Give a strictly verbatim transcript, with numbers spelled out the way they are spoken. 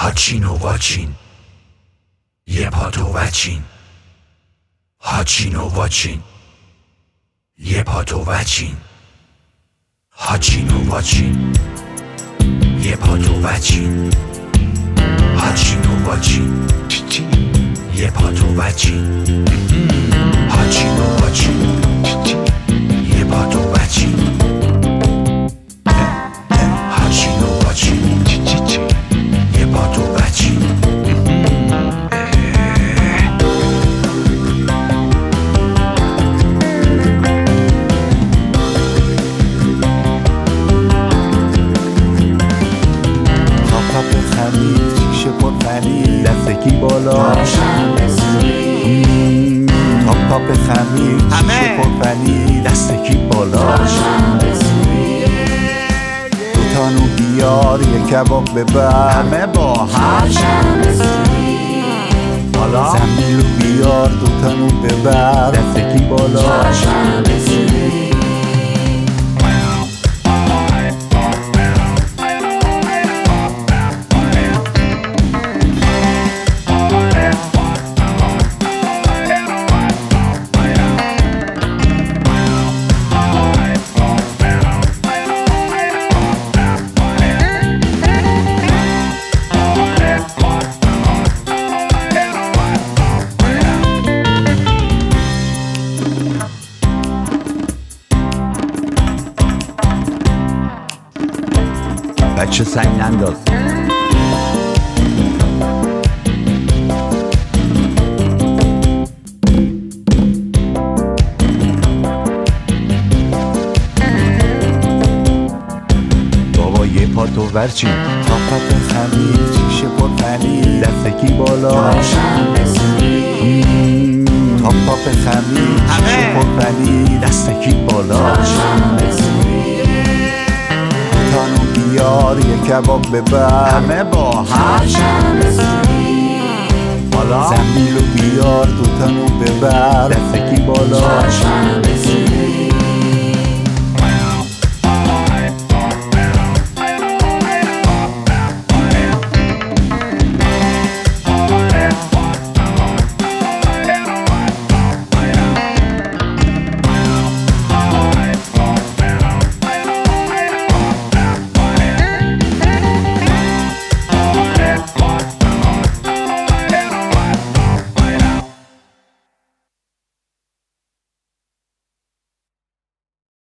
هاچین و واچین یه پاتو وچین هاچین و واچین یه پاتو وچین هاچین و واچین یه پاتو وچین هاچین و واچین یه پاتو وچین هاچین و واچین یه پاتو وچین هاچین و واچین یه پاتو وچین خمیر شیشه پر پنیر دستکی بالا تاپ تاپ خمیر شیشه پر پنیر دستکی بالا دو تانو بیار یه کباب ببر همه با هم بالا زنبیلو بیار دو تانو ببر دستکی بالا بچه سنگ ننداز بابا یه پاتو ورچین تاپت خمیر شیشه پر پنیر دستکی بالا تاپ تاپ خمیر شیشه پر پنیر دستکی بالا بیار یه کباب ببر همه با هم بالا زنبیلو بیار دو تانو ببر دستکی بالا